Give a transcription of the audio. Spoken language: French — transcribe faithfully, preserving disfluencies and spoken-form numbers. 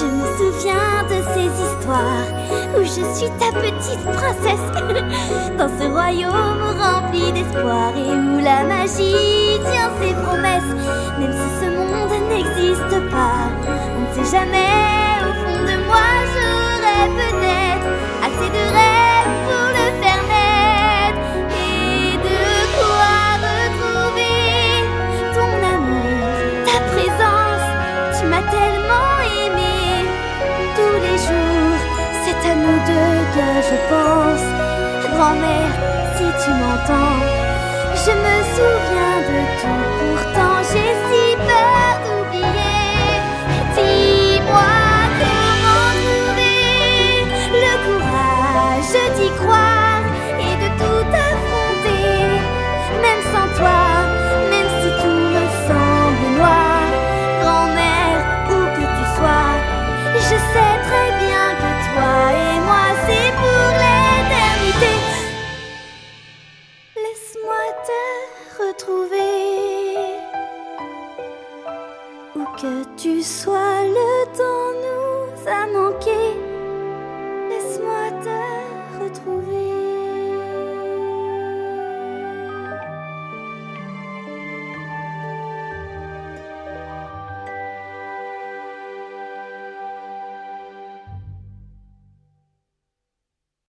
Je me souviens de ces histoires où je suis ta petite princesse dans ce royaume rempli d'espoir et où la magie tient ses promesses. Même si ce monde n'existe pas, on ne sait jamais, au fond de moi j'aurais peut-être assez de rêves pour le faire naître et de quoi retrouver ton amour, ta présence. Tu m'as tellement aimé, tous les jours c'est à nous deux que je pense. Grand-mère, si tu m'entends, je me souviens